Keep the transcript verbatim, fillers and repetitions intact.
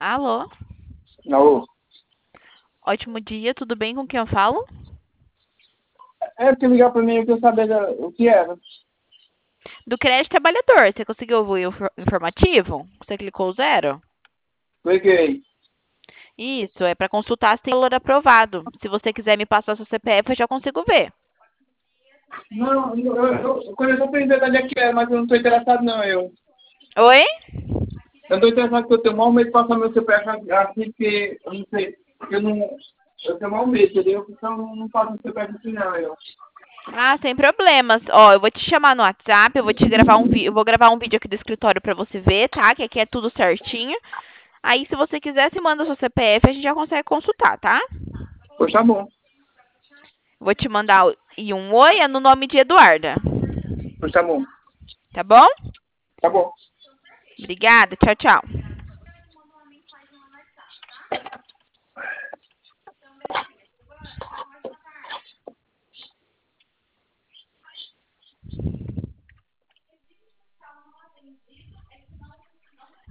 Alô? Alô? Ótimo dia, tudo bem com quem eu falo? É porque ligar pra mim eu queria saber da- o que era. Do Crédito Trabalhador. Você conseguiu ouvir o infor- informativo? Você clicou zero? Liguei. Isso, é para consultar se tem valor aprovado. Se você quiser me passar seu C P F, eu já consigo ver. Não, eu, eu, eu conheço a princesa onde é que é, mas eu não tô interessado não, eu. Oi? Eu não tô interessado porque eu tenho mau medo de passar meu C P F assim, porque eu não sei, eu não, eu tenho mau medo, entendeu? Então eu não, não faço meu C P F assim não, eu. Ah, sem problemas. Ó, eu vou te chamar no WhatsApp, eu vou te gravar um vídeo, eu vou gravar um vídeo aqui do escritório para você ver, tá? Que aqui é tudo certinho. Aí, se você quiser, você manda seu C P F, a gente já consegue consultar, tá? Pois tá bom, Vou te mandar o- e um oi é no nome de Eduarda. pois tá bom, Tá bom? tá bom. Obrigada. Tchau, tchau.